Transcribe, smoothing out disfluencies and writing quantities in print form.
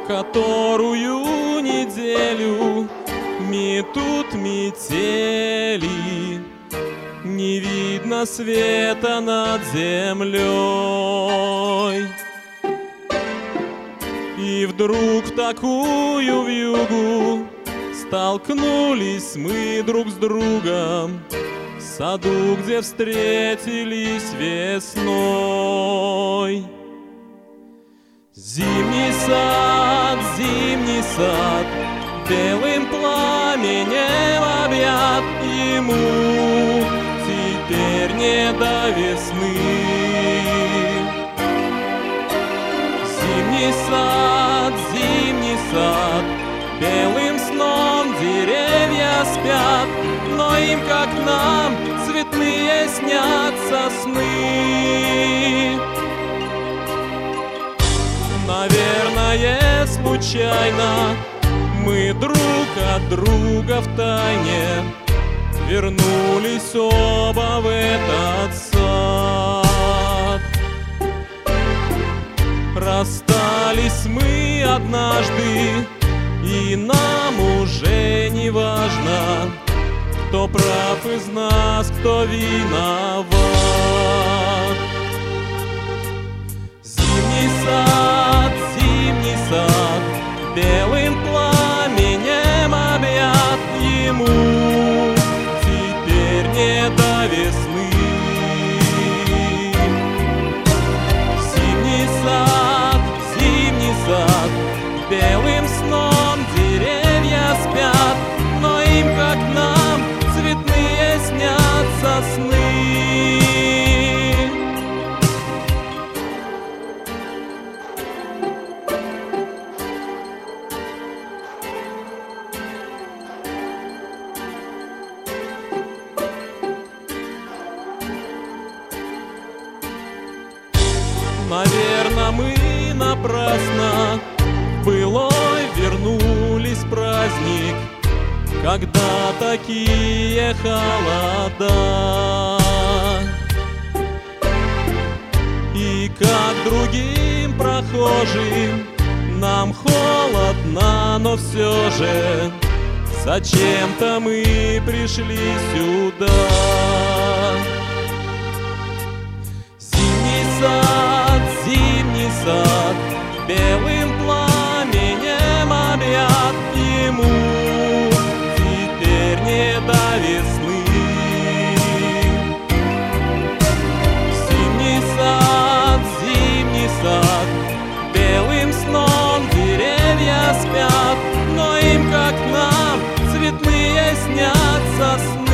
которую неделю метут метели, не видно света над землей. И вдруг в такую вьюгу столкнулись мы друг с другом в саду, где встретились весной. Зимний сад, белым пламенем объят, ему теперь не до весны. Зимний сад, белым сном деревья спят, но им, как нам, цветные снятся сны. Наверное, случайно мы друг от друга втайне вернулись оба в этот сад. Расстались мы однажды, и нам уже не важно, кто прав из нас, кто виноват. Зимний сад, белым пламенем объят, ему теперь не до весны. Зимний сад, белым сном деревья спят, но им, как нам, цветные снятся сны. Наверно, мы напрасно в былой вернулись праздник, когда такие холода. И как другим прохожим нам холодно, но все же зачем-то мы пришли сюда. Зимний сад, белым пламенем объят, ему теперь не до весны. Зимний сад, белым сном деревья спят, но им, как нам, цветные снятся сны.